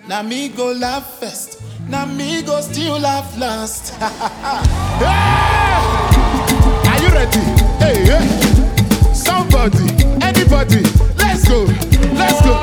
Now me go laugh first. Now me go still laugh last. Hey! Are you ready? Hey, hey. Somebody, anybody, let's go, let's go.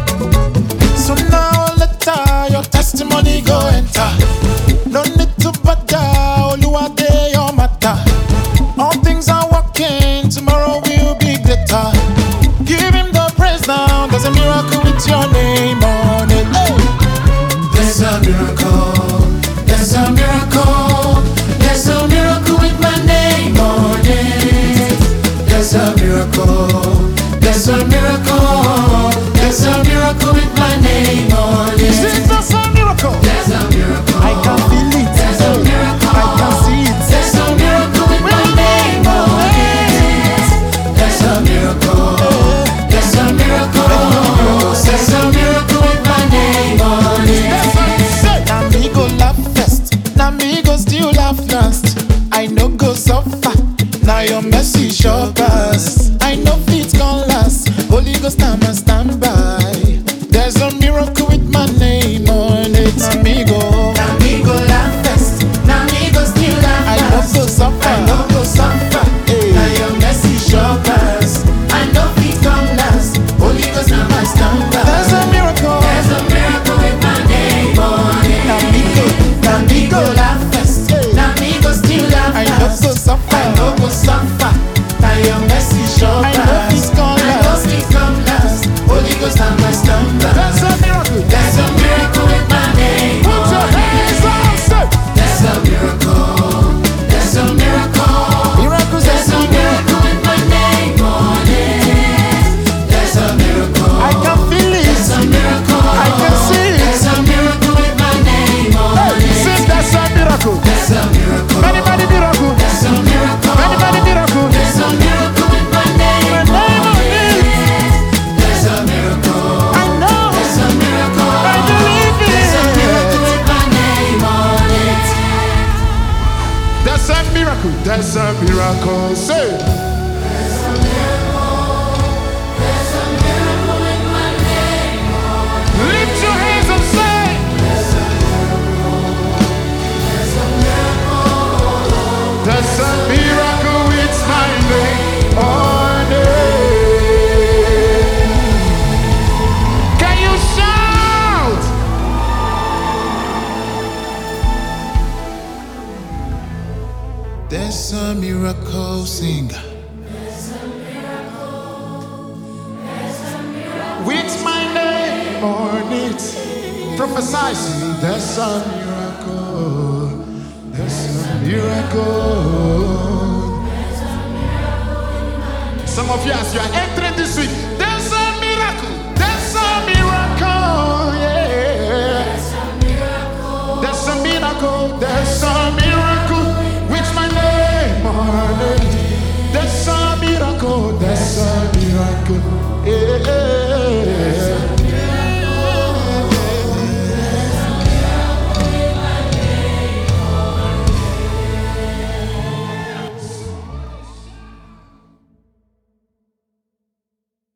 So now later your testimony go enter. No need to bother, Oluwade your matter. All things are working, tomorrow will be greater. Give him the praise now, there's a miracle with your name on it. Hey. There's a miracle, there's a miracle, there's a miracle with my name on it. There's a miracle, there's a miracle, there's a miracle with my name on it. Jesus, a miracle. There's a miracle, I can feel it. There's a miracle, I can see it. There's a miracle with my name on it. There's a miracle, there's a miracle, there's a miracle with my name on it. Now me go laugh first, now me go still laugh last. I no go suffer, now your mercy sure pass. I know fit gon' last, Holy Ghost now must stand by. There's a miracle with my name on it. Now me go laugh first, now me go still laugh last. I no go suffer, hey. Now your mercy sure pass. I know fit gon' last, Holy Ghost now must stand by. There's a miracle with my name on it. Now me go laugh first, now me go still laugh last. I no go suffer, now your mercy sure pass. I know fit gon' last, Holy Ghost now must stand by. There's a miracle. There's a miracle with my name. Put your hands up, say. There's a miracle. There's a miracle. Miracles, There's a miracle with my name on it. There's a miracle. I can feel it. There's a miracle. I can see it. There's a miracle with my name on Hey, it. sing, that's a miracle. There's a miracle. Many, many miracle. There's a miracle. Many, many miracle. There's a miracle with my name on it. There's a miracle. I know. There's a miracle. I believe it. There's a miracle with my name on it. That's a miracle. That's a miracle. Say. There's a miracle. There's a miracle with my name on it. Lift your hands and say. There's a miracle. There's a miracle. That's a miracle. It's my name on it. Can you shout? There's a miracle, sing. With my name on it. Prophesy. Sing. That's a miracle. That's a miracle. Some of you, as you are entering this week,